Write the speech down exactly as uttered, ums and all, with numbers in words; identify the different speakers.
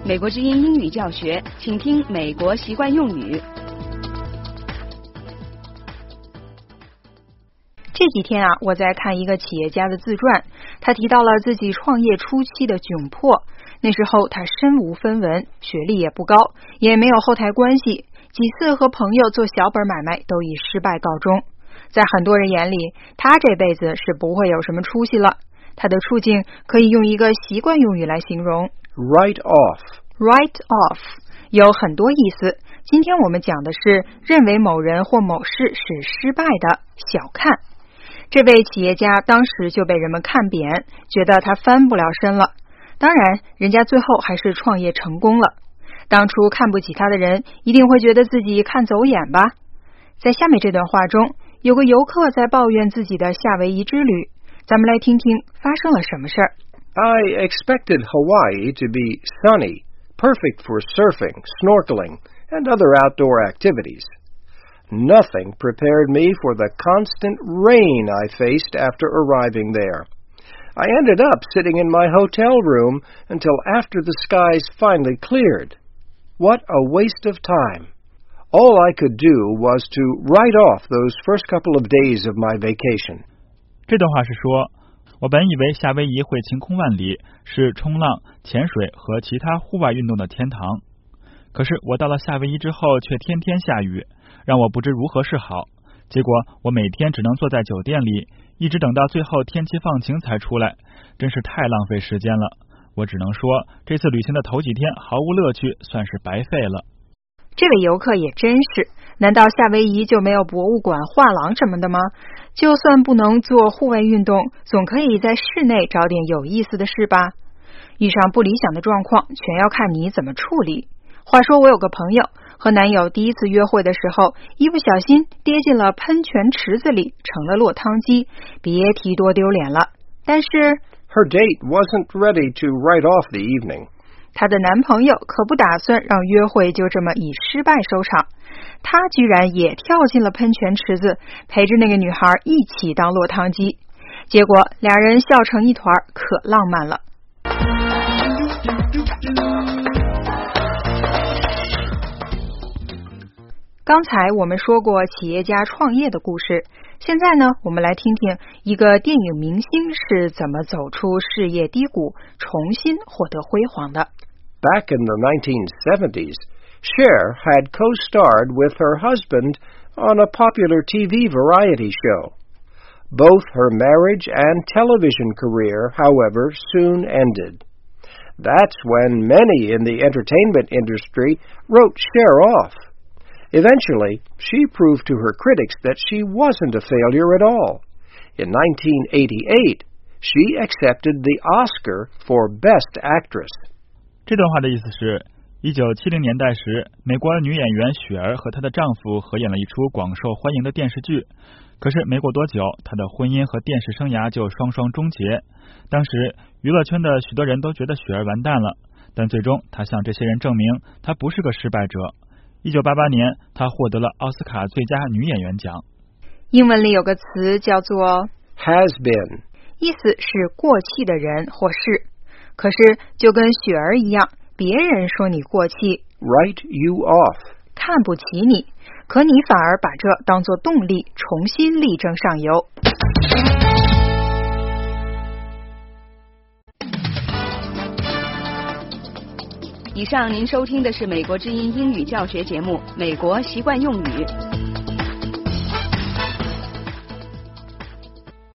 Speaker 1: 美国之音英语教学，请听美国习惯用语。
Speaker 2: 这几天啊，我在看一个企业家的自传，他提到了自己创业初期的窘迫。那时候他身无分文，学历也不高，也没有后台关系，几次和朋友做小本买卖都以失败告终。在很多人眼里，他这辈子是不会有什么出息了。他的处境可以用一个习惯用语来形容
Speaker 3: Write off
Speaker 2: Write off 有很多意思，今天我们讲的是认为某人或某事是失败的，小看。这位企业家当时就被人们看扁，觉得他翻不了身了。当然，人家最后还是创业成功了。当初看不起他的人，一定会觉得自己看走眼吧。在下面这段话中，有个游客在抱怨自己的夏威夷之旅，咱们来听听发生了什么事儿。
Speaker 3: I expected Hawaii to be sunny, perfect for surfing, snorkeling, and other outdoor activities. Nothing prepared me for the constant rain I faced after arriving there. I ended up sitting in my hotel room until after the skies finally cleared. What a waste of time. All I could do was to write off those first couple of days of my vacation.
Speaker 4: 这段话是说，我本以为夏威夷会晴空万里，是冲浪、潜水和其他户外运动的天堂。可是我到了夏威夷之后，却天天下雨，让我不知如何是好。结果我每天只能坐在酒店里，一直等到最后天气放晴才出来，真是太浪费时间了。我只能说，这次旅行的头几天毫无乐趣，算是白费了。
Speaker 2: 这位游客也真是，难道夏威夷就没有博物馆、画廊什么的吗？就算不能做户外运动，总可以在室内找点有意思的事吧。遇上不理想的状况，全要看你怎么处理。话说我有个朋友，和男友第一次约会的时候，一不小心跌进了喷泉池子里，成了落汤鸡，别提多丢脸了。但是
Speaker 3: Her date wasn't ready to write off the evening.
Speaker 2: 她的男朋友可不打算让约会就这么以失败收场，他居然也跳进了喷泉池子，陪着那个女孩一起当落汤鸡，结果俩人笑成一团，可浪漫了。刚才我们说过企业家创业的故事，现在呢，我们来听听一个电影明星是怎么走出事业低谷，重新获得辉煌的。
Speaker 3: Back in the nineteen seventies, Cher had co-starred with her husband on a popular T V variety show. Both her marriage and television career, however, soon ended. That's when many in the entertainment industry wrote Cher off.Eventually, she proved to her critics that she wasn't a failure at all. In nineteen eighty-eight, she accepted the Oscar for Best Actress.
Speaker 4: 这段话的意思是，一九七零年代时，美国女演员雪儿和她的丈夫合演了一出广受欢迎的电视剧。可是没过多久，她的婚姻和电视生涯就双双终结。当时，娱乐圈的许多人都觉得雪儿完蛋了，但最终她向这些人证明，她不是个失败者。一九八八年，她获得了奥斯卡最佳女演员奖。
Speaker 2: 英文里有个词叫做
Speaker 3: has been，
Speaker 2: 意思是过气的人或事。可是就跟雪儿一样，别人说你过气
Speaker 3: write you off，
Speaker 2: 看不起你，可你反而把这当作动力，重新力争上游。
Speaker 1: 以上您收听的是美国之音英语教学节目《美国习惯用语》。